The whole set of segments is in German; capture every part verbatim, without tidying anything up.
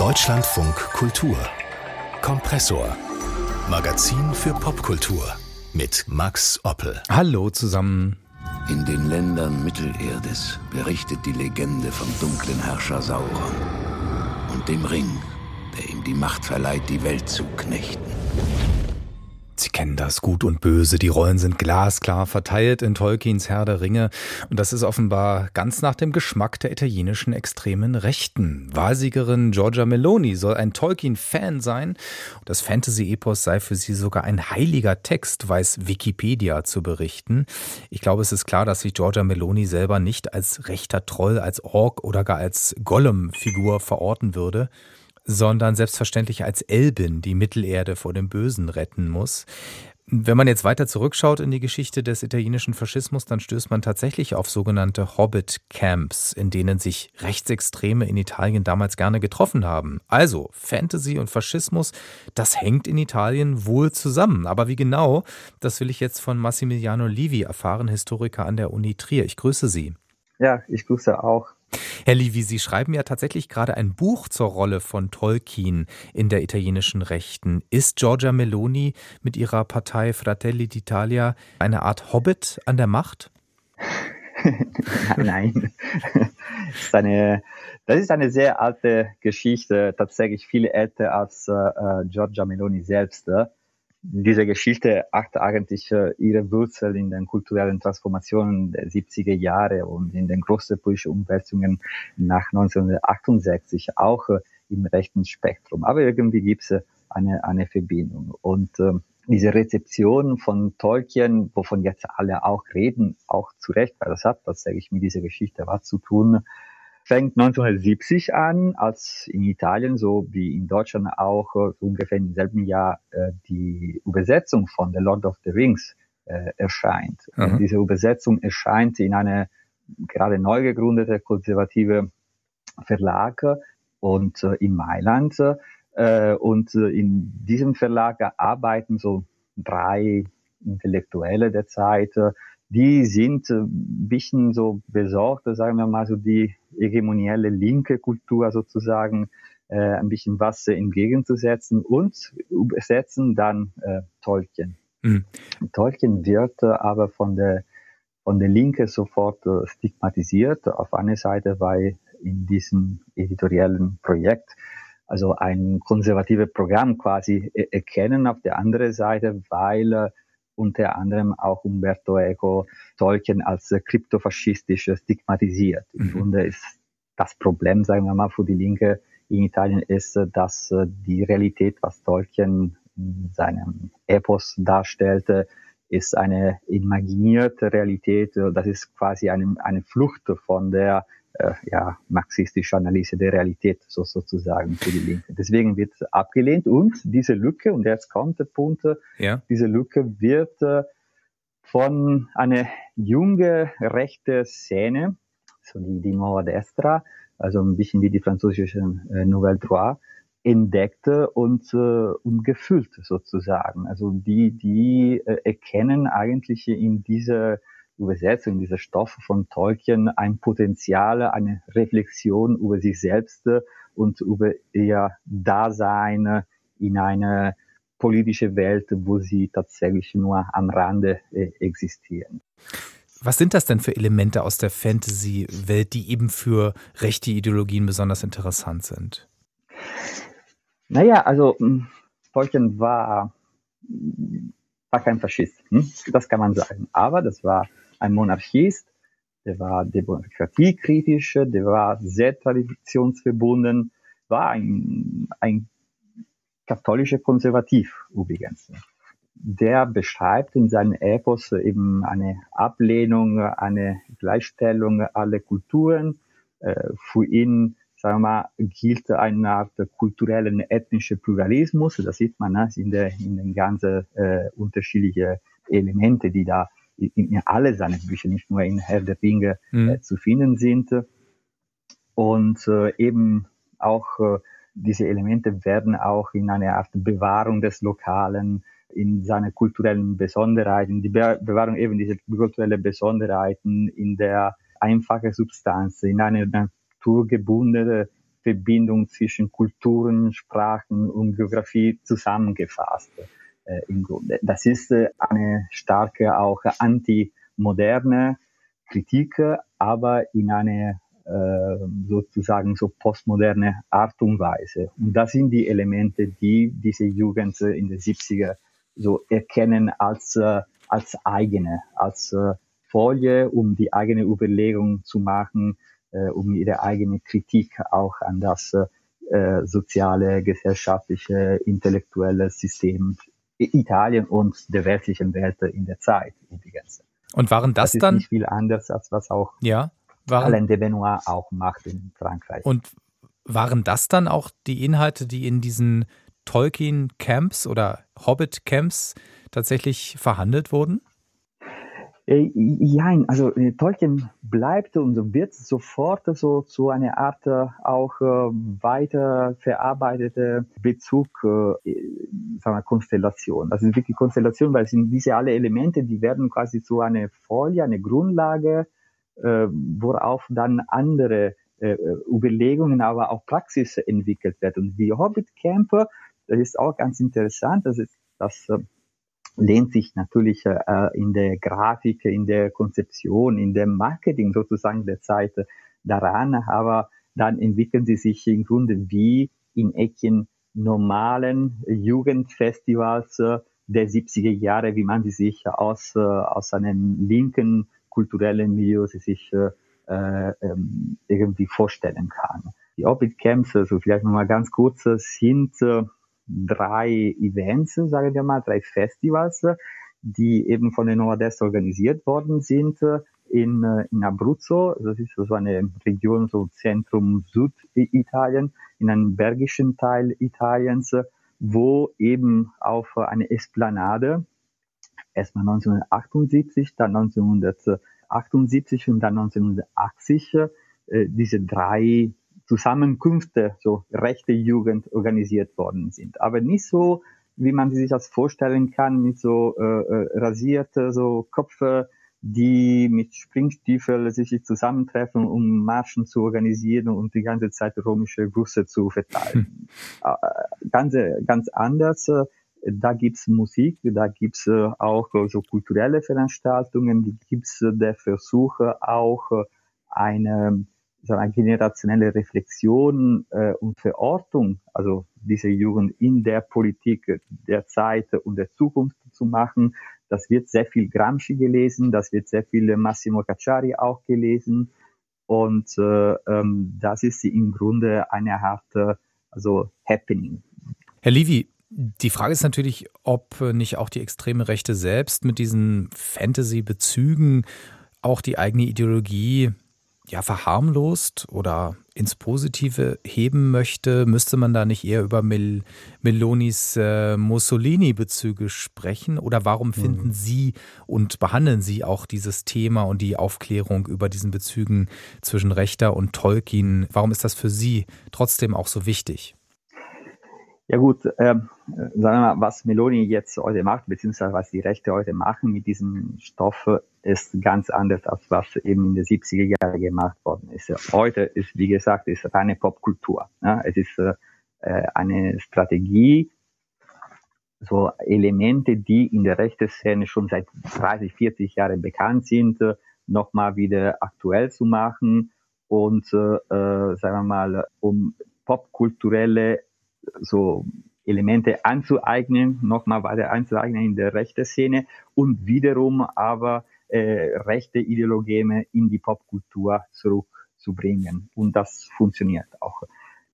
Deutschlandfunk Kultur Kompressor. Magazin für Popkultur mit Max Oppel. Hallo zusammen. In den Ländern Mittelerdes berichtet die Legende vom dunklen Herrscher Sauron und dem Ring, der ihm die Macht verleiht, die Welt zu knechten. Sie kennen das, Gut und Böse. Die Rollen sind glasklar verteilt in Tolkiens Herr der Ringe. Und das ist offenbar ganz nach dem Geschmack der italienischen extremen Rechten. Wahlsiegerin Giorgia Meloni soll ein Tolkien-Fan sein. Das Fantasy-Epos sei für sie sogar ein heiliger Text, weiß Wikipedia zu berichten. Ich glaube, es ist klar, dass sich Giorgia Meloni selber nicht als rechter Troll, als Ork oder gar als Gollum-Figur verorten würde, sondern selbstverständlich als Elbin, die Mittelerde vor dem Bösen retten muss. Wenn man jetzt weiter zurückschaut in die Geschichte des italienischen Faschismus, dann stößt man tatsächlich auf sogenannte Hobbit-Camps, in denen sich Rechtsextreme in Italien damals gerne getroffen haben. Also Fantasy und Faschismus, das hängt in Italien wohl zusammen. Aber wie genau, das will ich jetzt von Massimiliano Livi erfahren, Historiker an der Uni Trier. Ich grüße Sie. Ja, ich grüße auch. Herr Livi, Sie schreiben ja tatsächlich gerade ein Buch zur Rolle von Tolkien in der italienischen Rechten. Ist Giorgia Meloni mit ihrer Partei Fratelli d'Italia eine Art Hobbit an der Macht? Nein, das ist, eine, das ist eine sehr alte Geschichte, tatsächlich viel älter als äh, Giorgia Meloni selbst. Diese Geschichte hat eigentlich äh, ihre Wurzel in den kulturellen Transformationen der siebziger Jahre und in den großen politischen Umwälzungen nach neunzehnhundertachtundsechzig, auch äh, im rechten Spektrum. Aber irgendwie gibt es eine, eine Verbindung. Und äh, diese Rezeption von Tolkien, wovon jetzt alle auch reden, auch zu Recht, weil das hat tatsächlich mit dieser Geschichte was zu tun, fängt neunzehnhundertsiebzig an, als in Italien, so wie in Deutschland auch, so ungefähr im selben Jahr äh, die Übersetzung von The Lord of the Rings äh, erscheint. Mhm. Und diese Übersetzung erscheint in eine gerade neu gegründete konservative Verlag und äh, in Mailand. Äh, und äh, in diesem Verlag arbeiten so drei Intellektuelle der Zeit. Die sind ein bisschen so besorgt, sagen wir mal, so die hegemonielle linke Kultur sozusagen äh, ein bisschen was äh, entgegenzusetzen und übersetzen dann äh, Tolkien. Mhm. Tolkien wird äh, aber von der von der Linke sofort äh, stigmatisiert. Auf einer Seite, weil in diesem editoriellen Projekt also ein konservatives Programm quasi äh, erkennen. Auf der anderen Seite, weil äh, unter anderem auch Umberto Eco Tolkien als äh, kryptofaschistisch stigmatisiert. Mhm. Im Grunde ist das Problem, sagen wir mal, für die Linke in Italien ist, dass äh, die Realität, was Tolkien in seinem Epos darstellte, ist eine imaginierte Realität. Das ist quasi eine, eine Flucht von der äh, ja, marxistischen Analyse der Realität, so sozusagen für die Linke. Deswegen wird abgelehnt und diese Lücke, und jetzt kommt der Punkt, ja. diese Lücke wird äh, von einer junge rechte Szene, so die, die Nuova Destra, also ein bisschen wie die französische äh, Nouvelle Droite, entdeckt und, äh, und gefüllt sozusagen. Also die, die äh, erkennen eigentlich in dieser Übersetzung, in dieser Stoffe von Tolkien ein Potenzial, eine Reflexion über sich selbst und über ihr Dasein in einer politischen Welt, wo sie tatsächlich nur am Rande äh, existieren. Was sind das denn für Elemente aus der Fantasy-Welt, die eben für rechte Ideologien besonders interessant sind? Naja, also Tolkien war, war kein Faschist, hm? Das kann man sagen. Aber das war ein Monarchist, der war demokratiekritisch, der war sehr traditionsverbunden, war ein, ein katholischer Konservativ übrigens. Der beschreibt in seinem Epos eben eine Ablehnung, eine Gleichstellung aller Kulturen. Für ihn, sagen wir mal, gilt eine Art kulturellen, ethnischen Pluralismus. Das sieht man ne, in, der, in den ganzen äh, unterschiedlichen Elemente, die da in, in alle seine Bücher, nicht nur in Herr der Ringe, mhm. äh, zu finden sind. Und äh, eben auch äh, diese Elemente werden auch in einer Art Bewahrung des Lokalen, in seine kulturellen Besonderheiten, die Be- Bewahrung eben dieser kulturellen Besonderheiten, in der einfachen Substanz, in einer naturgebundenen Verbindung zwischen Kulturen, Sprachen und Geografie zusammengefasst. Äh, im Grunde. Das ist äh, eine starke auch antimoderne Kritik, aber in eine äh, sozusagen so postmoderne Art und Weise. Und das sind die Elemente, die diese Jugend in den siebziger so erkennen als, äh, als eigene, als äh, Folie, um die eigene Überlegung zu machen, äh, um ihre eigene Kritik auch an das äh, soziale, gesellschaftliche, intellektuelle System Italien und der westlichen Welt in der Zeit übrigens. Und waren das, das ist dann nicht viel anders, als was auch ja, waren, Alain de Benoit auch macht in Frankreich. Und waren das dann auch die Inhalte, die in diesen Tolkien-Camps oder Hobbit-Camps tatsächlich verhandelt wurden? Ja, also Tolkien bleibt und wird sofort so zu einer Art auch weiter verarbeitete Bezug, sagen wir, Konstellation. Das ist wirklich Konstellation, weil es sind diese alle Elemente, die werden quasi zu einer Folie, eine Grundlage, worauf dann andere Überlegungen, aber auch Praxis entwickelt wird. Und die Hobbit-Camper, das ist auch ganz interessant, das ist das lehnt sich natürlich äh, in der Grafik, in der Konzeption, in dem Marketing sozusagen der Zeit daran, aber dann entwickeln sie sich im Grunde wie in Ecken normalen Jugendfestivals äh, der siebziger Jahre, wie man sie sich aus, äh, aus einem linken kulturellen Milieu sich äh, ähm, irgendwie vorstellen kann. Die Hobbit Camps, also vielleicht nochmal ganz kurz, sind äh, drei Events, sagen wir mal, drei Festivals, die eben von der Nordest organisiert worden sind in, in Abruzzo. Das ist so eine Region, so Zentrum Süditalien, in einem bergischen Teil Italiens, wo eben auf eine Esplanade erstmal neunzehnhundertachtundsiebzig, dann neunzehnhundertachtundsiebzig und dann neunzehnhundertachtzig äh, diese drei Zusammenkünfte, so rechte Jugend organisiert worden sind. Aber nicht so, wie man sich das vorstellen kann, mit so äh, rasierte so Köpfe, die mit Springstiefeln sich zusammentreffen, um Marschen zu organisieren und die ganze Zeit römische Grüße zu verteilen. Hm. Äh, ganz, ganz anders. Da gibt's Musik, da gibt's auch so kulturelle Veranstaltungen, die gibt's der Versuche auch eine so eine generationelle Reflexion äh, und Verortung, also diese Jugend in der Politik der Zeit und der Zukunft zu machen. Das wird sehr viel Gramsci gelesen, das wird sehr viel Massimo Cacciari auch gelesen und äh, ähm, das ist im Grunde eine Art äh, also Happening. Herr Livy, die Frage ist natürlich, ob nicht auch die extreme Rechte selbst mit diesen Fantasy-Bezügen auch die eigene Ideologie ja, verharmlost oder ins Positive heben möchte. Müsste man da nicht eher über Mel- Melonis äh, Mussolini-Bezüge sprechen? Oder warum finden mhm. Sie und behandeln Sie auch dieses Thema und die Aufklärung über diesen Bezügen zwischen Rechter und Tolkien? Warum ist das für Sie trotzdem auch so wichtig? Ja gut, äh, sagen wir mal, was Meloni jetzt heute macht, beziehungsweise was die Rechte heute machen mit diesem Stoff, ist ganz anders, als was eben in den siebziger Jahren gemacht worden ist. Heute ist, wie gesagt, ist reine Popkultur. Ja? Es ist äh, eine Strategie, so Elemente, die in der rechten Szene schon seit dreißig, vierzig Jahren bekannt sind, äh, nochmal wieder aktuell zu machen und, äh, sagen wir mal, um popkulturelle so Elemente anzueignen, nochmal weiter anzueignen in der rechten Szene und wiederum aber äh, rechte Ideologeme in die Popkultur zurückzubringen. Und das funktioniert auch.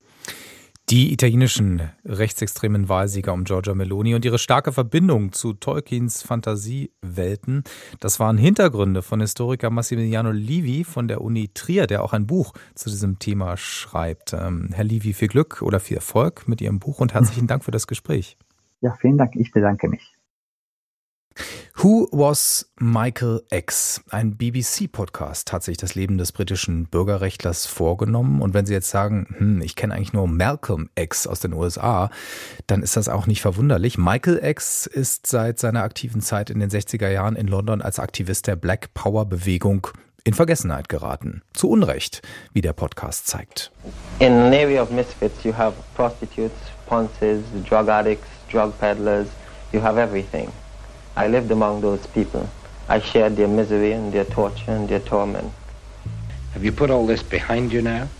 Die italienischen rechtsextremen Wahlsieger um Giorgia Meloni und ihre starke Verbindung zu Tolkiens Fantasiewelten, das waren Hintergründe von Historiker Massimiliano Livy von der Uni Trier, der auch ein Buch zu diesem Thema schreibt. Ähm, Herr Livy, viel Glück oder viel Erfolg mit Ihrem Buch und herzlichen Dank für das Gespräch. Ja, vielen Dank. Ich bedanke mich. Who was Michael X? Ein B B C-Podcast hat sich das Leben des britischen Bürgerrechtlers vorgenommen. Und wenn Sie jetzt sagen, hm, ich kenne eigentlich nur Malcolm X aus den U S A, dann ist das auch nicht verwunderlich. Michael X ist seit seiner aktiven Zeit in den sechziger Jahren in London als Aktivist der Black Power-Bewegung in Vergessenheit geraten. Zu Unrecht, wie der Podcast zeigt. In a navy of misfits you have prostitutes, ponces, drug addicts, drug peddlers, you have everything. I lived among those people. I shared their misery and their torture and their torment. Have you put all this behind you now?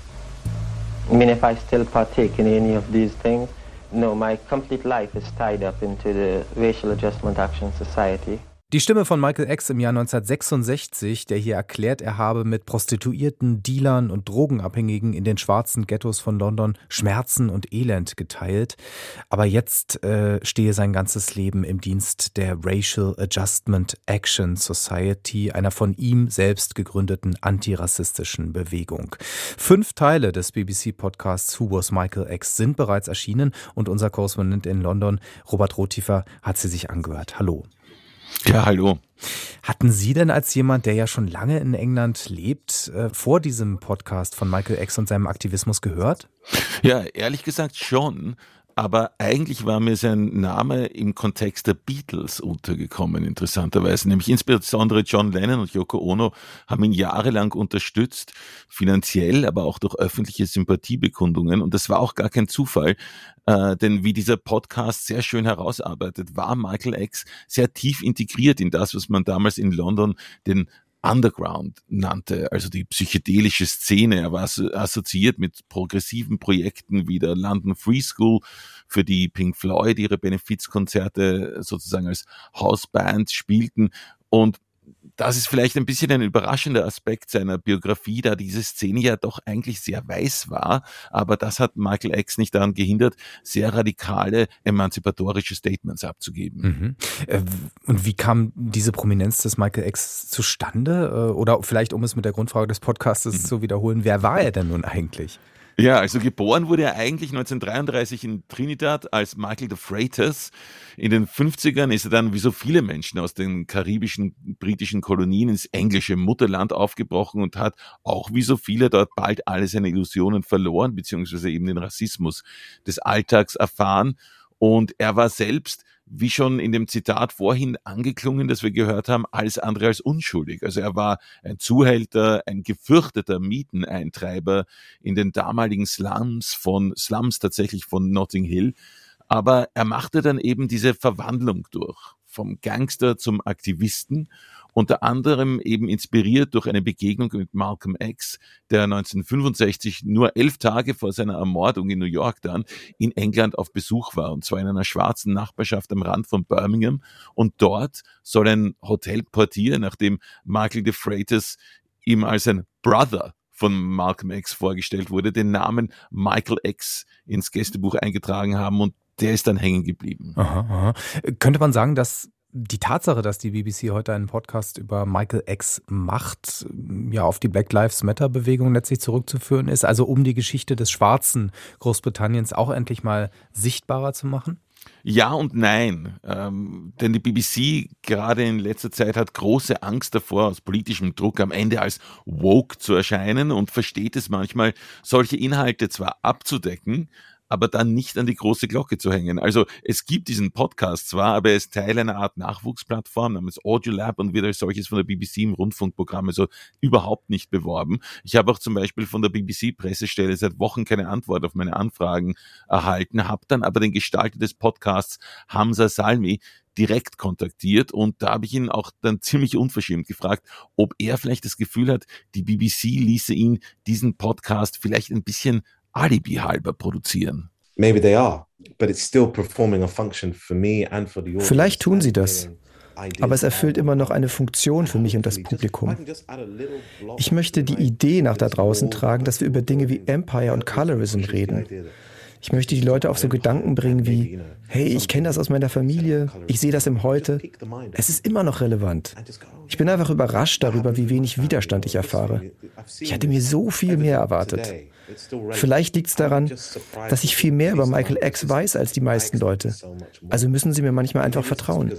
I mean, if I still partake in any of these things, no, my complete life is tied up into the Racial Adjustment Action Society. Die Stimme von Michael X im Jahr neunzehnhundertsechsundsechzig, der hier erklärt, er habe mit Prostituierten, Dealern und Drogenabhängigen in den schwarzen Ghettos von London Schmerzen und Elend geteilt. Aber jetzt äh, stehe sein ganzes Leben im Dienst der Racial Adjustment Action Society, einer von ihm selbst gegründeten antirassistischen Bewegung. Fünf Teile des B B C-Podcasts Who Was Michael X sind bereits erschienen und unser Korrespondent in London, Robert Rothiefer, hat sie sich angehört. Hallo. Ja, hallo. Hatten Sie denn als jemand, der ja schon lange in England lebt, vor diesem Podcast von Michael X und seinem Aktivismus gehört? Ja, ehrlich gesagt schon. Aber eigentlich war mir sein Name im Kontext der Beatles untergekommen, interessanterweise. Nämlich insbesondere John Lennon und Yoko Ono haben ihn jahrelang unterstützt, finanziell, aber auch durch öffentliche Sympathiebekundungen. Und das war auch gar kein Zufall, äh, denn wie dieser Podcast sehr schön herausarbeitet, war Michael X sehr tief integriert in das, was man damals in London den Underground nannte, also die psychedelische Szene. Er war assoziiert mit progressiven Projekten wie der London Free School, für die Pink Floyd ihre Benefizkonzerte sozusagen als Hausband spielten. Und das ist vielleicht ein bisschen ein überraschender Aspekt seiner Biografie, da diese Szene ja doch eigentlich sehr weiß war. Aber das hat Michael X nicht daran gehindert, sehr radikale, emanzipatorische Statements abzugeben. Mhm. Und wie kam diese Prominenz des Michael X zustande? Oder vielleicht, um es mit der Grundfrage des Podcasts mhm. zu wiederholen, wer war er denn nun eigentlich? Ja, also geboren wurde er eigentlich neunzehnhundertdreiunddreißig in Trinidad als Michael de Freitas. In den fünfzigern ist er dann, wie so viele Menschen aus den karibischen, britischen Kolonien, ins englische Mutterland aufgebrochen und hat auch wie so viele dort bald alle seine Illusionen verloren, beziehungsweise eben den Rassismus des Alltags erfahren. Und er war selbst, wie schon in dem Zitat vorhin angeklungen, das wir gehört haben, alles andere als unschuldig. Also er war ein Zuhälter, ein gefürchteter Mieteneintreiber in den damaligen Slums von, Slums tatsächlich von Notting Hill. Aber er machte dann eben diese Verwandlung durch, vom Gangster zum Aktivisten, unter anderem eben inspiriert durch eine Begegnung mit Malcolm X, der neunzehnhundertfünfundsechzig, nur elf Tage vor seiner Ermordung in New York dann, in England auf Besuch war, und zwar in einer schwarzen Nachbarschaft am Rand von Birmingham. Und dort soll ein Hotelportier, nachdem Michael de Freitas ihm als ein Brother von Malcolm X vorgestellt wurde, den Namen Michael X ins Gästebuch eingetragen haben, und der ist dann hängen geblieben. Aha, aha. Könnte man sagen, dass die Tatsache, dass die B B C heute einen Podcast über Michael X macht, ja auf die Black Lives Matter Bewegung letztlich zurückzuführen ist, also um die Geschichte des schwarzen Großbritanniens auch endlich mal sichtbarer zu machen? Ja und nein, ähm, denn die B B C gerade in letzter Zeit hat große Angst davor, aus politischem Druck am Ende als woke zu erscheinen, und versteht es manchmal, solche Inhalte zwar abzudecken, aber dann nicht an die große Glocke zu hängen. Also es gibt diesen Podcast zwar, aber er ist Teil einer Art Nachwuchsplattform namens Audiolab und wird als solches von der B B C im Rundfunkprogramm also überhaupt nicht beworben. Ich habe auch zum Beispiel von der B B C-Pressestelle seit Wochen keine Antwort auf meine Anfragen erhalten, habe dann aber den Gestalter des Podcasts, Hamza Salmi, direkt kontaktiert, und da habe ich ihn auch dann ziemlich unverschämt gefragt, ob er vielleicht das Gefühl hat, die B B C ließe ihn diesen Podcast vielleicht ein bisschen Alibi halber produzieren. Vielleicht tun sie das, aber es erfüllt immer noch eine Funktion für mich und das Publikum. Ich möchte die Idee nach da draußen tragen, dass wir über Dinge wie Empire und Colorism reden. Ich möchte die Leute auf so Gedanken bringen wie, hey, ich kenne das aus meiner Familie, ich sehe das im Heute. Es ist immer noch relevant. Ich bin einfach überrascht darüber, wie wenig Widerstand ich erfahre. Ich hatte mir so viel mehr erwartet. Vielleicht liegt es daran, dass ich viel mehr über Michael X weiß als die meisten Leute. Also müssen sie mir manchmal einfach vertrauen.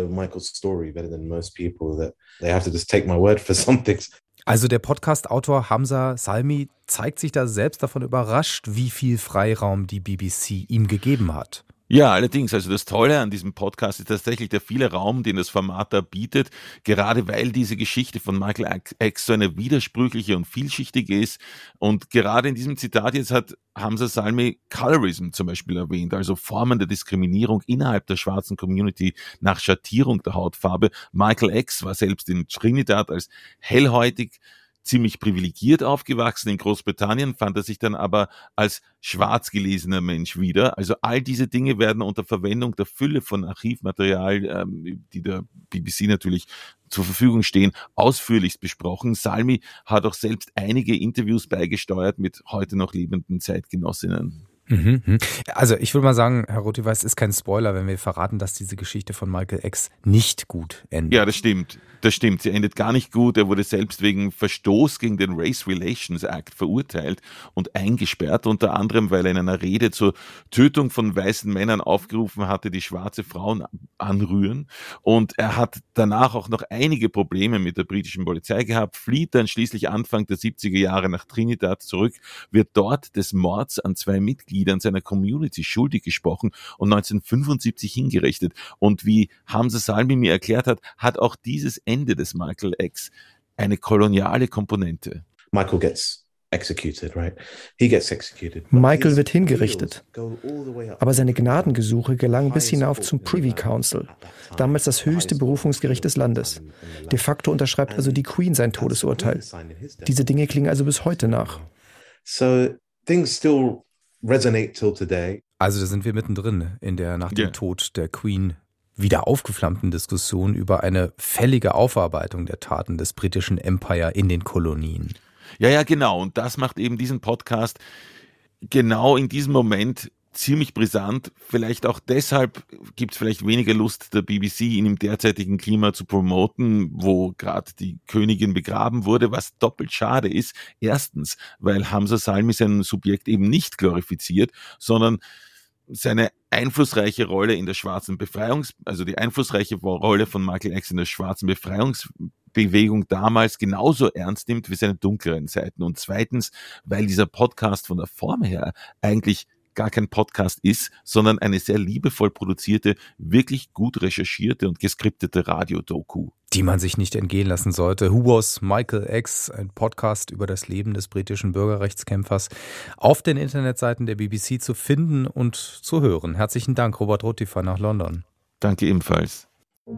Also der Podcast-Autor Hamza Salmi zeigt sich da selbst davon überrascht, wie viel Freiraum die B B C ihm gegeben hat. Ja, allerdings, also das Tolle an diesem Podcast ist tatsächlich der viele Raum, den das Format da bietet, gerade weil diese Geschichte von Michael X so eine widersprüchliche und vielschichtige ist. Und gerade in diesem Zitat jetzt hat Hamza Salmi Colorism zum Beispiel erwähnt, also Formen der Diskriminierung innerhalb der schwarzen Community nach Schattierung der Hautfarbe. Michael X war selbst in Trinidad als hellhäutig ziemlich privilegiert aufgewachsen. In Großbritannien fand er sich dann aber als schwarz gelesener Mensch wieder. Also all diese Dinge werden unter Verwendung der Fülle von Archivmaterial, ähm, die der B B C natürlich zur Verfügung stehen, ausführlichst besprochen. Salmi hat auch selbst einige Interviews beigesteuert mit heute noch lebenden Zeitgenossinnen. Mhm. Also ich würde mal sagen, Herr Rotiwa, es ist kein Spoiler, wenn wir verraten, dass diese Geschichte von Michael X nicht gut endet. Ja, das stimmt. Das stimmt. Sie endet gar nicht gut. Er wurde selbst wegen Verstoß gegen den Race Relations Act verurteilt und eingesperrt, unter anderem, weil er in einer Rede zur Tötung von weißen Männern aufgerufen hatte, die schwarze Frauen anrühren. Und er hat danach auch noch einige Probleme mit der britischen Polizei gehabt, flieht dann schließlich Anfang der siebziger Jahre nach Trinidad zurück, wird dort des Mords an zwei Mitgliedern seiner Community schuldig gesprochen und neunzehnhundertfünfundsiebzig hingerichtet. Und wie Hamza Salmi mir erklärt hat, hat auch dieses Ende des Michael X eine koloniale Komponente. Michael gets executed, right? He gets executed. Michael wird hingerichtet. Aber seine Gnadengesuche gelangen bis hinauf zum Privy Council, damals das höchste Berufungsgericht des Landes. De facto unterschreibt also die Queen sein Todesurteil. Diese Dinge klingen also bis heute nach. So things still resonate till today. Also da sind wir mittendrin in der nach dem yeah. Tod der Queen wieder aufgeflammten Diskussion über eine fällige Aufarbeitung der Taten des britischen Empire in den Kolonien. Ja, ja, genau. Und das macht eben diesen Podcast genau in diesem Moment ziemlich brisant. Vielleicht auch deshalb gibt es vielleicht weniger Lust der B B C, ihn im derzeitigen Klima zu promoten, wo gerade die Königin begraben wurde, was doppelt schade ist. Erstens, weil Hamza Salmi sein Subjekt eben nicht glorifiziert, sondern seine einflussreiche Rolle in der schwarzen Befreiungs-, also die einflussreiche Rolle von Michael X in der schwarzen Befreiungsbewegung damals genauso ernst nimmt wie seine dunkleren Seiten. Und zweitens, weil dieser Podcast von der Form her eigentlich gar kein Podcast ist, sondern eine sehr liebevoll produzierte, wirklich gut recherchierte und geskriptete Radiodoku. Die man sich nicht entgehen lassen sollte. Who Was Michael X? Ein Podcast über das Leben des britischen Bürgerrechtskämpfers auf den Internetseiten der B B C zu finden und zu hören. Herzlichen Dank, Robert Rotifa nach London. Danke ebenfalls.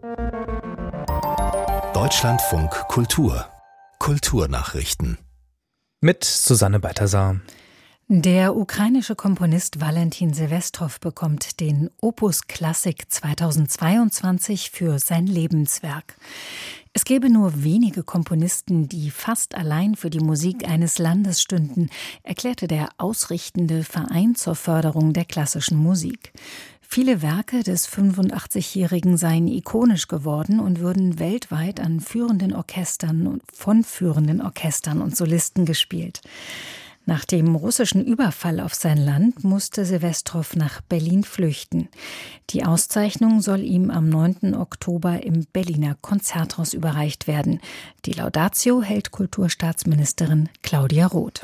Deutschlandfunk Kultur. Kulturnachrichten. Mit Susanne Balthasar. Der ukrainische Komponist Valentin Silvestrov bekommt den Opus Klassik zweitausendzweiundzwanzig für sein Lebenswerk. Es gäbe nur wenige Komponisten, die fast allein für die Musik eines Landes stünden, erklärte der ausrichtende Verein zur Förderung der klassischen Musik. Viele Werke des fünfundachtzigjährigen seien ikonisch geworden und würden weltweit an führenden Orchestern und von führenden Orchestern und Solisten gespielt. Nach dem russischen Überfall auf sein Land musste Silvestrov nach Berlin flüchten. Die Auszeichnung soll ihm am neunten Oktober im Berliner Konzerthaus überreicht werden. Die Laudatio hält Kulturstaatsministerin Claudia Roth.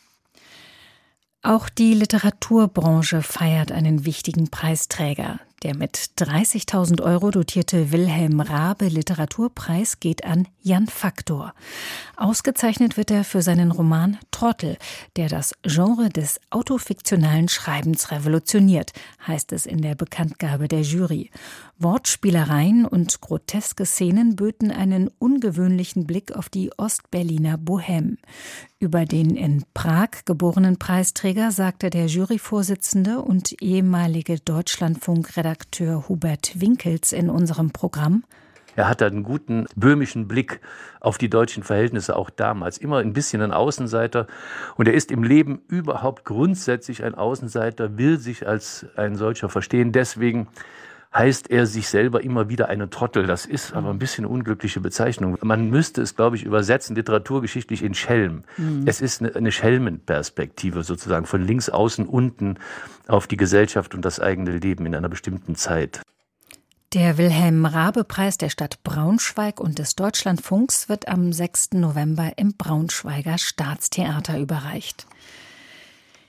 Auch die Literaturbranche feiert einen wichtigen Preisträger. Der mit dreißigtausend Euro dotierte Wilhelm Raabe Literaturpreis geht an Jan Faktor. Ausgezeichnet wird er für seinen Roman Trottel, der das Genre des autofiktionalen Schreibens revolutioniert, heißt es in der Bekanntgabe der Jury. Wortspielereien und groteske Szenen böten einen ungewöhnlichen Blick auf die Ostberliner Bohème. Über den in Prag geborenen Preisträger sagte der Juryvorsitzende und ehemalige Deutschlandfunk-Redakteur Hubert Winkels in unserem Programm: Er hatte einen guten böhmischen Blick auf die deutschen Verhältnisse auch damals. Immer ein bisschen ein Außenseiter. Und er ist im Leben überhaupt grundsätzlich ein Außenseiter, will sich als ein solcher verstehen. Deswegen heißt er sich selber immer wieder einen Trottel. Das ist aber ein bisschen eine unglückliche Bezeichnung. Man müsste es, glaube ich, übersetzen, literaturgeschichtlich in Schelm. Mhm. Es ist eine, eine Schelmenperspektive sozusagen, von links außen unten auf die Gesellschaft und das eigene Leben in einer bestimmten Zeit. Der Wilhelm-Raabe-Preis der Stadt Braunschweig und des Deutschlandfunks wird am sechsten November im Braunschweiger Staatstheater überreicht.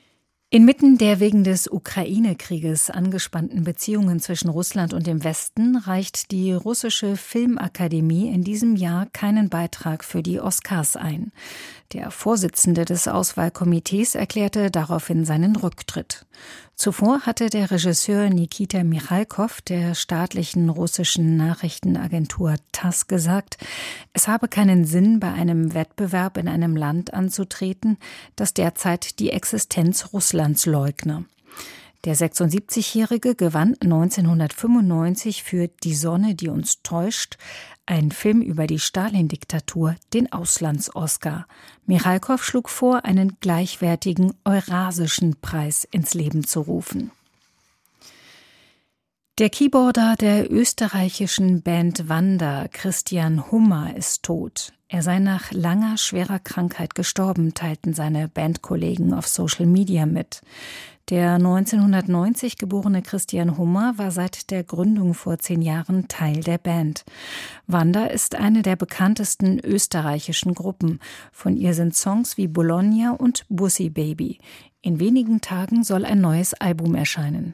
Inmitten der wegen des Ukraine-Krieges angespannten Beziehungen zwischen Russland und dem Westen reicht die russische Filmakademie in diesem Jahr keinen Beitrag für die Oscars ein. Der Vorsitzende des Auswahlkomitees erklärte daraufhin seinen Rücktritt. Zuvor hatte der Regisseur Nikita Michalkow der staatlichen russischen Nachrichtenagentur TASS gesagt, es habe keinen Sinn, bei einem Wettbewerb in einem Land anzutreten, das derzeit die Existenz Russlands leugne. Der sechsundsiebzigjährige gewann neunzehnhundertfünfundneunzig für Die Sonne, die uns täuscht, ein Film über die Stalin-Diktatur, den Auslands-Oscar. Michalkow schlug vor, einen gleichwertigen Eurasischen Preis ins Leben zu rufen. Der Keyboarder der österreichischen Band Wanda, Christian Hummer, ist tot. Er sei nach langer, schwerer Krankheit gestorben, teilten seine Bandkollegen auf Social Media mit. Der neunzehnhundertneunzig geborene Christian Hummer war seit der Gründung vor zehn Jahren Teil der Band. Wanda ist eine der bekanntesten österreichischen Gruppen. Von ihr sind Songs wie Bologna und Bussi Baby. In wenigen Tagen soll ein neues Album erscheinen.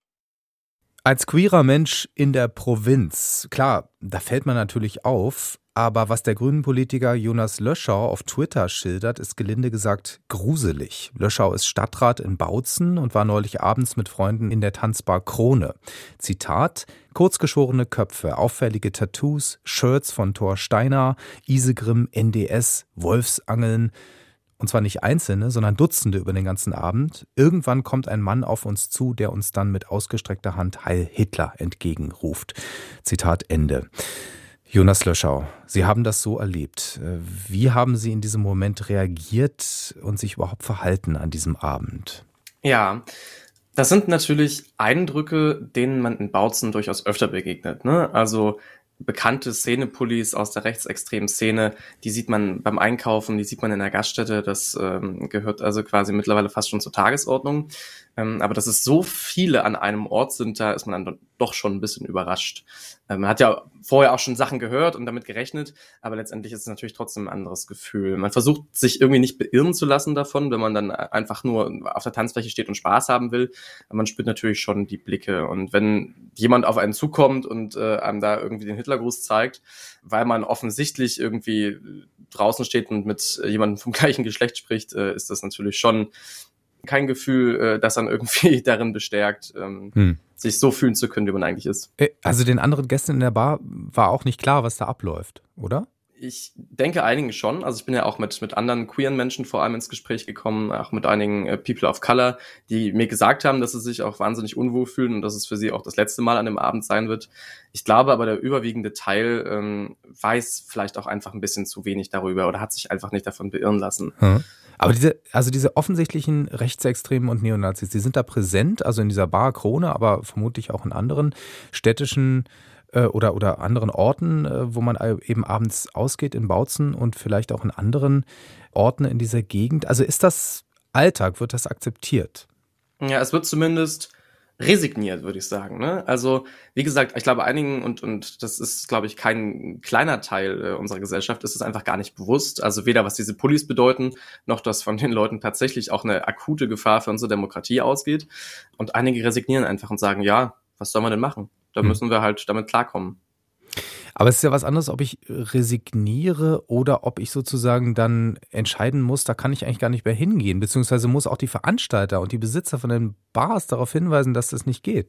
Als queerer Mensch in der Provinz, klar, da fällt man natürlich auf, aber was der Grünen-Politiker Jonas Löschau auf Twitter schildert, ist gelinde gesagt gruselig. Löschau ist Stadtrat in Bautzen und war neulich abends mit Freunden in der Tanzbar Krone. Zitat: kurzgeschorene Köpfe, auffällige Tattoos, Shirts von Thor Steiner, Isegrim, N D S, Wolfsangeln. Und zwar nicht einzelne, sondern Dutzende über den ganzen Abend. Irgendwann kommt ein Mann auf uns zu, der uns dann mit ausgestreckter Hand Heil Hitler entgegenruft. Zitat Ende. Jonas Löschau, Sie haben das so erlebt. Wie haben Sie in diesem Moment reagiert und sich überhaupt verhalten an diesem Abend? Ja, das sind natürlich Eindrücke, denen man in Bautzen durchaus öfter begegnet, ne? Also bekannte Szenepullis aus der rechtsextremen Szene, die sieht man beim Einkaufen, die sieht man in der Gaststätte, das ähm, gehört also quasi mittlerweile fast schon zur Tagesordnung. Ähm, aber dass es so viele an einem Ort sind, da ist man dann doch schon ein bisschen überrascht. Ähm, man hat ja vorher auch schon Sachen gehört und damit gerechnet, aber letztendlich ist es natürlich trotzdem ein anderes Gefühl. Man versucht sich irgendwie nicht beirren zu lassen davon, wenn man dann einfach nur auf der Tanzfläche steht und Spaß haben will. Aber man spürt natürlich schon die Blicke. Und wenn jemand auf einen zukommt und äh, einem da irgendwie den Hitlergruß zeigt, weil man offensichtlich irgendwie draußen steht und mit jemandem vom gleichen Geschlecht spricht, äh, ist das natürlich schon kein Gefühl, äh, das dann irgendwie darin bestärkt, ähm, hm. sich so fühlen zu können, wie man eigentlich ist. Also den anderen Gästen in der Bar war auch nicht klar, was da abläuft, oder? Ich denke einigen schon. Also ich bin ja auch mit mit anderen queeren Menschen vor allem ins Gespräch gekommen, auch mit einigen äh, People of Color, die mir gesagt haben, dass sie sich auch wahnsinnig unwohl fühlen und dass es für sie auch das letzte Mal an dem Abend sein wird. Ich glaube aber, der überwiegende Teil ähm, weiß vielleicht auch einfach ein bisschen zu wenig darüber oder hat sich einfach nicht davon beirren lassen. Hm. Aber diese, also diese offensichtlichen Rechtsextremen und Neonazis, die sind da präsent, also in dieser Bar Krone, aber vermutlich auch in anderen städtischen äh, oder, oder anderen Orten, äh, wo man eben abends ausgeht, in Bautzen und vielleicht auch in anderen Orten in dieser Gegend. Also ist das Alltag, wird das akzeptiert? Ja, es wird zumindest resigniert, würde ich sagen, ne? Also, wie gesagt, ich glaube einigen, und und das ist, glaube ich, kein kleiner Teil äh, unserer Gesellschaft, ist es einfach gar nicht bewusst. Also weder, was diese Pullis bedeuten, noch, dass von den Leuten tatsächlich auch eine akute Gefahr für unsere Demokratie ausgeht. Und einige resignieren einfach und sagen, ja, was soll man denn machen? Da hm. müssen wir halt damit klarkommen. Aber es ist ja was anderes, ob ich resigniere oder ob ich sozusagen dann entscheiden muss, da kann ich eigentlich gar nicht mehr hingehen, beziehungsweise muss auch die Veranstalter und die Besitzer von den Bars darauf hinweisen, dass das nicht geht.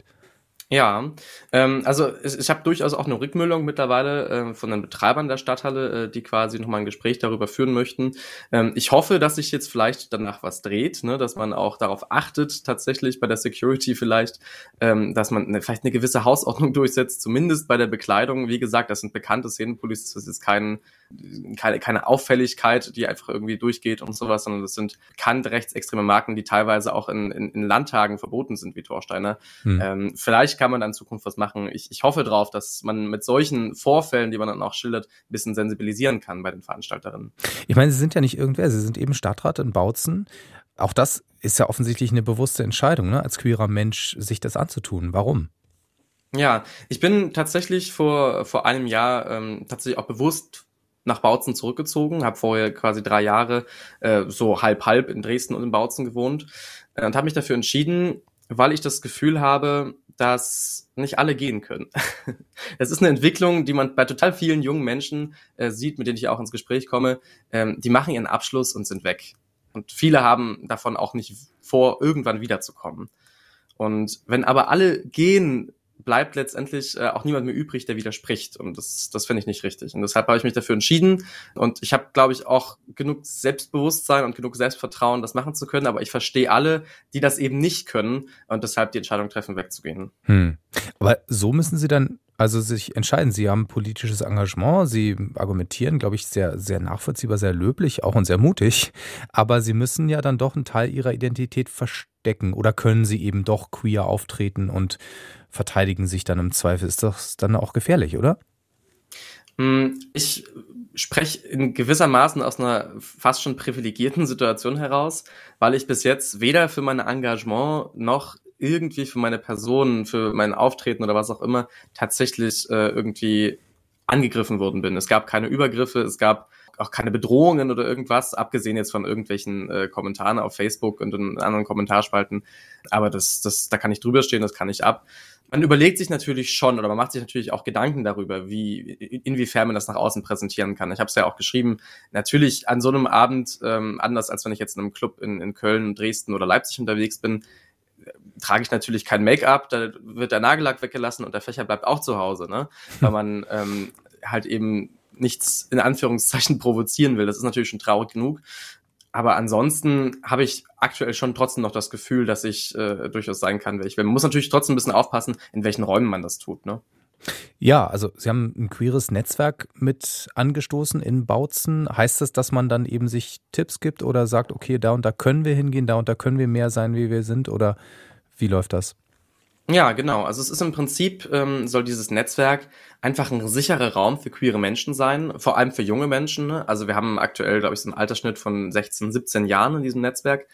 Ja, ähm, also ich, ich habe durchaus auch eine Rückmeldung mittlerweile äh, von den Betreibern der Stadthalle, äh, die quasi nochmal ein Gespräch darüber führen möchten. Ähm, ich hoffe, dass sich jetzt vielleicht danach was dreht, ne, dass man auch darauf achtet, tatsächlich bei der Security vielleicht, ähm, dass man eine, vielleicht eine gewisse Hausordnung durchsetzt, zumindest bei der Bekleidung. Wie gesagt, das sind bekannte Szenenpolice, das ist kein, keine, keine Auffälligkeit, die einfach irgendwie durchgeht und sowas, sondern das sind bekannte rechtsextreme Marken, die teilweise auch in, in, in Landtagen verboten sind, wie Thor Steiner. Hm. Ähm, vielleicht kann man dann in Zukunft was machen. Ich, ich hoffe drauf, dass man mit solchen Vorfällen, die man dann auch schildert, ein bisschen sensibilisieren kann bei den Veranstalterinnen. Ich meine, Sie sind ja nicht irgendwer, Sie sind eben Stadtrat in Bautzen. Auch das ist ja offensichtlich eine bewusste Entscheidung, ne, als queerer Mensch, sich das anzutun. Warum? Ja, ich bin tatsächlich vor, vor einem Jahr ähm, tatsächlich auch bewusst nach Bautzen zurückgezogen, habe vorher quasi drei Jahre äh, so halb-halb in Dresden und in Bautzen gewohnt. und habe mich dafür entschieden, weil ich das Gefühl habe, dass nicht alle gehen können. Es ist eine Entwicklung, die man bei total vielen jungen Menschen äh, sieht, mit denen ich auch ins Gespräch komme. Ähm, die machen ihren Abschluss und sind weg. Und viele haben davon auch nicht vor, irgendwann wiederzukommen. Und wenn aber alle gehen, bleibt letztendlich äh, auch niemand mehr übrig, der widerspricht. Und das, das finde ich nicht richtig. Und deshalb habe ich mich dafür entschieden. Und ich habe, glaube ich, auch genug Selbstbewusstsein und genug Selbstvertrauen, das machen zu können. Aber ich verstehe alle, die das eben nicht können und deshalb die Entscheidung treffen, wegzugehen. Hm. Aber so müssen Sie dann also sich entscheiden. Sie haben politisches Engagement. Sie argumentieren, glaube ich, sehr, sehr nachvollziehbar, sehr löblich auch und sehr mutig. Aber Sie müssen ja dann doch einen Teil Ihrer Identität verstecken. Oder können Sie eben doch queer auftreten und verteidigen sich dann im Zweifel? Ist das dann auch gefährlich, oder? Ich spreche in gewissermaßen aus einer fast schon privilegierten Situation heraus, weil ich bis jetzt weder für mein Engagement noch irgendwie für meine Person, für mein Auftreten oder was auch immer tatsächlich äh, irgendwie angegriffen worden bin. Es gab keine Übergriffe, es gab auch keine Bedrohungen oder irgendwas, abgesehen jetzt von irgendwelchen äh, Kommentaren auf Facebook und in anderen Kommentarspalten. Aber das, das, da kann ich drüber stehen, das kann ich ab. Man überlegt sich natürlich schon oder man macht sich natürlich auch Gedanken darüber, wie inwiefern man das nach außen präsentieren kann. Ich habe es ja auch geschrieben, natürlich an so einem Abend, ähm, anders als wenn ich jetzt in einem Club in, in Köln, Dresden oder Leipzig unterwegs bin, trage ich natürlich kein Make-up, da wird der Nagellack weggelassen und der Fächer bleibt auch zu Hause, ne? Weil man ähm, halt eben nichts in Anführungszeichen provozieren will. Das ist natürlich schon traurig genug. Aber ansonsten habe ich aktuell schon trotzdem noch das Gefühl, dass ich äh, durchaus sein kann, wer ich will. Man muss natürlich trotzdem ein bisschen aufpassen, in welchen Räumen man das tut, ne? Ja, also Sie haben ein queeres Netzwerk mit angestoßen in Bautzen. Heißt das, dass man dann eben sich Tipps gibt oder sagt, okay, da und da können wir hingehen, da und da können wir mehr sein, wie wir sind? Oder wie läuft das? Ja, genau. Also es ist im Prinzip, ähm, soll dieses Netzwerk einfach ein sicherer Raum für queere Menschen sein, vor allem für junge Menschen. Ne? Also wir haben aktuell, glaube ich, so einen Altersschnitt von sechzehn, siebzehn Jahren in diesem Netzwerk,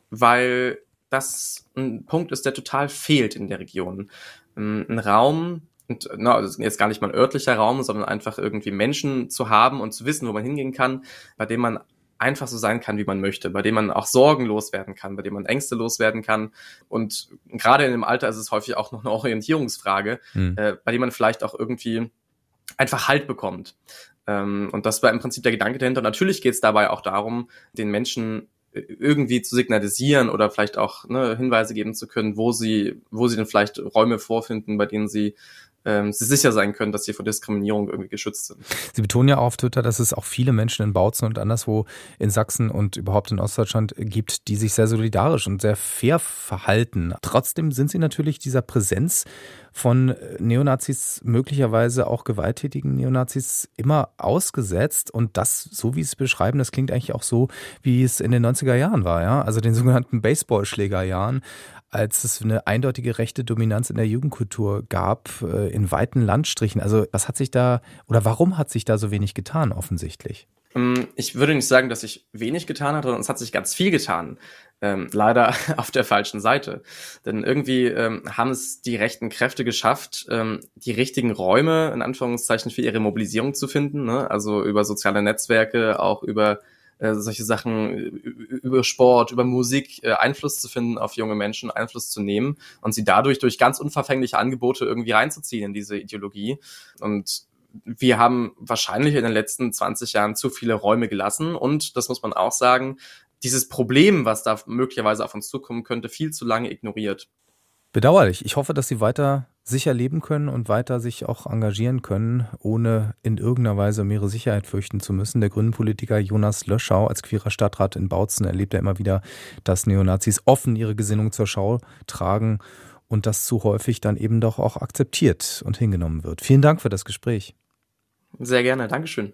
weil das ein Punkt ist, der total fehlt in der Region. Ein Raum, und na, also jetzt gar nicht mal ein örtlicher Raum, sondern einfach irgendwie Menschen zu haben und zu wissen, wo man hingehen kann, bei dem man einfach so sein kann, wie man möchte, bei dem man auch Sorgen loswerden kann, bei dem man Ängste loswerden kann. Und gerade in dem Alter ist es häufig auch noch eine Orientierungsfrage, mhm. äh, bei dem man vielleicht auch irgendwie einfach Halt bekommt. Ähm, und das war im Prinzip der Gedanke dahinter. Natürlich geht es dabei auch darum, den Menschen irgendwie zu signalisieren oder vielleicht auch ne, Hinweise geben zu können, wo sie, wo sie denn vielleicht Räume vorfinden, bei denen sie ähm, sie sicher sein können, dass sie vor Diskriminierung irgendwie geschützt sind. Sie betonen ja auch auf Twitter, dass es auch viele Menschen in Bautzen und anderswo in Sachsen und überhaupt in Ostdeutschland gibt, die sich sehr solidarisch und sehr fair verhalten. Trotzdem sind sie natürlich dieser Präsenz von Neonazis, möglicherweise auch gewalttätigen Neonazis, immer ausgesetzt. Und das, so wie Sie es beschreiben, das klingt eigentlich auch so, wie es in den neunziger Jahren war, ja, also den sogenannten Baseballschlägerjahren, als es eine eindeutige rechte Dominanz in der Jugendkultur gab, in weiten Landstrichen. Also was hat sich da, oder warum hat sich da so wenig getan, offensichtlich? Ich würde nicht sagen, dass sich wenig getan hat, sondern es hat sich ganz viel getan. Ähm, leider auf der falschen Seite. Denn irgendwie ähm, haben es die rechten Kräfte geschafft, ähm, die richtigen Räume, in Anführungszeichen, für ihre Mobilisierung zu finden. Ne? Also über soziale Netzwerke, auch über äh, solche Sachen, über Sport, über Musik, äh, Einfluss zu finden auf junge Menschen, Einfluss zu nehmen und sie dadurch durch ganz unverfängliche Angebote irgendwie reinzuziehen in diese Ideologie. Und wir haben wahrscheinlich in den letzten zwanzig Jahren zu viele Räume gelassen und, das muss man auch sagen, dieses Problem, was da möglicherweise auf uns zukommen könnte, viel zu lange ignoriert. Bedauerlich. Ich hoffe, dass Sie weiter sicher leben können und weiter sich auch engagieren können, ohne in irgendeiner Weise um Ihre Sicherheit fürchten zu müssen. Der Grünen-Politiker Jonas Löschau als queerer Stadtrat in Bautzen erlebt ja immer wieder, dass Neonazis offen ihre Gesinnung zur Schau tragen und das zu häufig dann eben doch auch akzeptiert und hingenommen wird. Vielen Dank für das Gespräch. Sehr gerne. Dankeschön.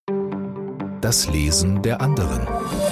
Das Lesen der anderen.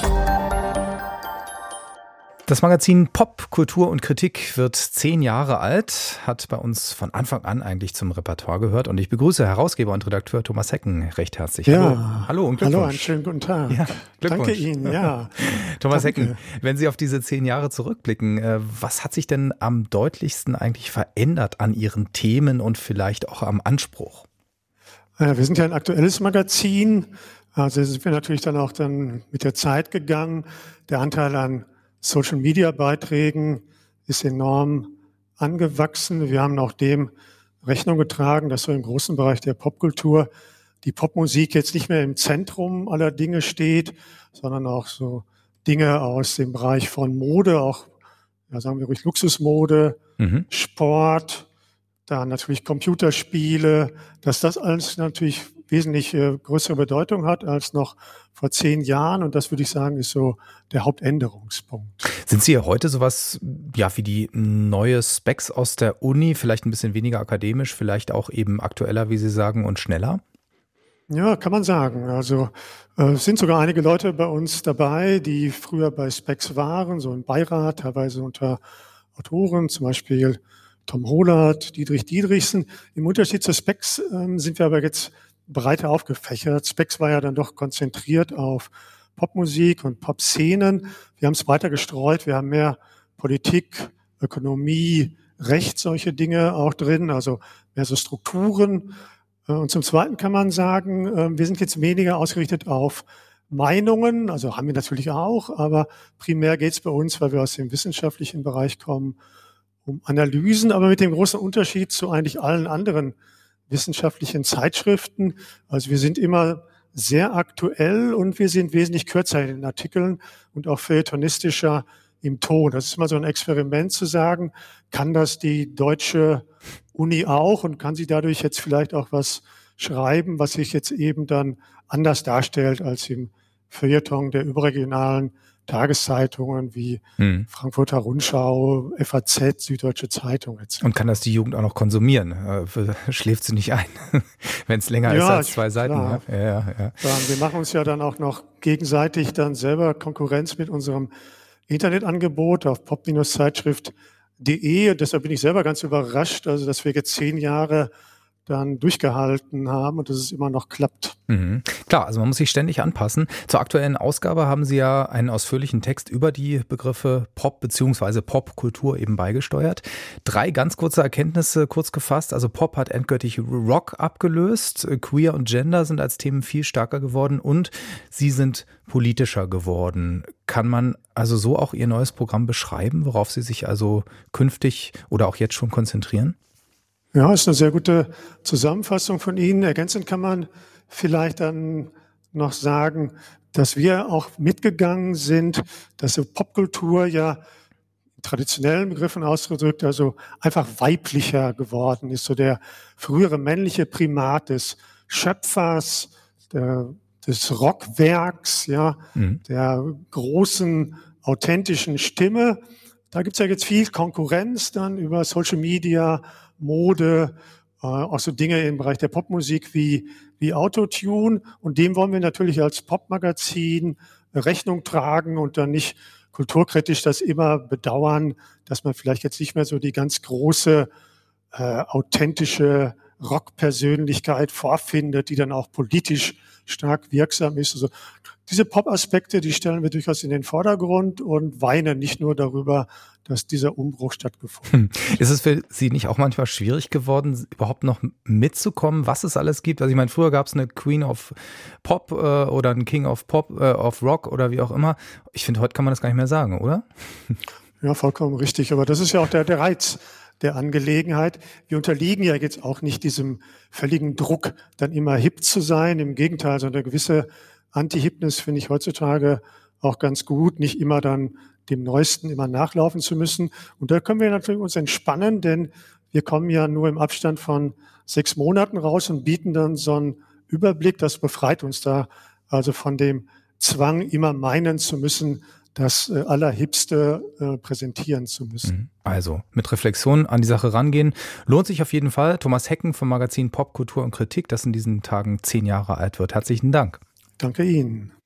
Das Magazin Pop, Kultur und Kritik wird zehn Jahre alt, hat bei uns von Anfang an eigentlich zum Repertoire gehört. Und ich begrüße Herausgeber und Redakteur Thomas Hecken recht herzlich. Ja. Hallo, hallo und Glückwunsch. Hallo, einen schönen guten Tag. Ja, Danke Ihnen, ja. Thomas Danke. Hecken, wenn Sie auf diese zehn Jahre zurückblicken, was hat sich denn am deutlichsten eigentlich verändert an Ihren Themen und vielleicht auch am Anspruch? Ja, wir sind ja ein aktuelles Magazin, also sind wir natürlich dann auch dann mit der Zeit gegangen. Der Anteil an Social-Media-Beiträgen ist enorm angewachsen. Wir haben auch dem Rechnung getragen, dass so im großen Bereich der Popkultur die Popmusik jetzt nicht mehr im Zentrum aller Dinge steht, sondern auch so Dinge aus dem Bereich von Mode, auch, ja, sagen wir ruhig Luxusmode, mhm. Sport, dann natürlich Computerspiele, dass das alles natürlich wesentlich äh, größere Bedeutung hat als noch vor zehn Jahren. Und das würde ich sagen, ist so der Hauptänderungspunkt. Sind Sie ja heute sowas, ja, wie die neue Specs aus der Uni, vielleicht ein bisschen weniger akademisch, vielleicht auch eben aktueller, wie Sie sagen, und schneller? Ja, kann man sagen. Also äh, es sind sogar einige Leute bei uns dabei, die früher bei Specs waren, so im Beirat, teilweise unter Autoren, zum Beispiel Tom Hollert, Dietrich Diedrichsen. Im Unterschied zu Specs äh, sind wir aber jetzt breiter aufgefächert. Specs war ja dann doch konzentriert auf Popmusik und Popszenen. Wir haben es breiter gestreut. Wir haben mehr Politik, Ökonomie, Recht, solche Dinge auch drin, also mehr so Strukturen. Und zum Zweiten kann man sagen, wir sind jetzt weniger ausgerichtet auf Meinungen, also haben wir natürlich auch, aber primär geht es bei uns, weil wir aus dem wissenschaftlichen Bereich kommen, um Analysen, aber mit dem großen Unterschied zu eigentlich allen anderen wissenschaftlichen Zeitschriften. Also wir sind immer sehr aktuell und wir sind wesentlich kürzer in den Artikeln und auch feuilletonistischer im Ton. Das ist mal so ein Experiment zu sagen, kann das die deutsche Uni auch und kann sie dadurch jetzt vielleicht auch was schreiben, was sich jetzt eben dann anders darstellt als im Feuilleton der überregionalen Tageszeitungen wie hm. Frankfurter Rundschau, F A Z, Süddeutsche Zeitung et cetera. Und kann das die Jugend auch noch konsumieren? Äh, schläft sie nicht ein, wenn es länger ja, ist als zwei Seiten? Ja? Ja, ja, ja. Wir machen uns ja dann auch noch gegenseitig dann selber Konkurrenz mit unserem Internetangebot auf pop Zeitschrift punkt de. Und deshalb bin ich selber ganz überrascht, also dass wir jetzt zehn Jahre dann durchgehalten haben und dass es immer noch klappt. Mhm. Klar, also man muss sich ständig anpassen. Zur aktuellen Ausgabe haben Sie ja einen ausführlichen Text über die Begriffe Pop bzw. Popkultur eben beigesteuert. Drei ganz kurze Erkenntnisse kurz gefasst. Also Pop hat endgültig Rock abgelöst, Queer und Gender sind als Themen viel stärker geworden und sie sind politischer geworden. Kann man also so auch Ihr neues Programm beschreiben, worauf Sie sich also künftig oder auch jetzt schon konzentrieren? Ja, ist eine sehr gute Zusammenfassung von Ihnen. Ergänzend kann man vielleicht dann noch sagen, dass wir auch mitgegangen sind, dass so Popkultur ja in traditionellen Begriffen ausgedrückt, also einfach weiblicher geworden ist. So der frühere männliche Primat des Schöpfers, der, des Rockwerks, ja, mhm. der großen, authentischen Stimme. Da gibt's ja jetzt viel Konkurrenz dann über Social Media, Mode, äh, auch so Dinge im Bereich der Popmusik wie, wie Autotune. Und dem wollen wir natürlich als Popmagazin Rechnung tragen und dann nicht kulturkritisch das immer bedauern, dass man vielleicht jetzt nicht mehr so die ganz große, äh, authentische Rockpersönlichkeit vorfindet, die dann auch politisch stark wirksam ist. Also diese Pop-Aspekte, die stellen wir durchaus in den Vordergrund und weinen nicht nur darüber, dass dieser Umbruch stattgefunden hat. Ist es für Sie nicht auch manchmal schwierig geworden, überhaupt noch mitzukommen, was es alles gibt? Also ich meine, früher gab es eine Queen of Pop äh, oder einen King of Pop, äh, of Rock oder wie auch immer. Ich finde, heute kann man das gar nicht mehr sagen, oder? Ja, vollkommen richtig. Aber das ist ja auch der, der Reiz der Angelegenheit. Wir unterliegen ja jetzt auch nicht diesem völligen Druck, dann immer hip zu sein. Im Gegenteil, so eine gewisse Anti-Hipness finde ich heutzutage auch ganz gut, nicht immer dann dem Neuesten immer nachlaufen zu müssen. Und da können wir natürlich uns entspannen, denn wir kommen ja nur im Abstand von sechs Monaten raus und bieten dann so einen Überblick. Das befreit uns da also von dem Zwang, immer meinen zu müssen, das äh, Allerhipste äh, präsentieren zu müssen. Also mit Reflexion an die Sache rangehen. Lohnt sich auf jeden Fall. Thomas Hecken vom Magazin Pop, Kultur und Kritik, das in diesen Tagen zehn Jahre alt wird. Herzlichen Dank. Danke Ihnen.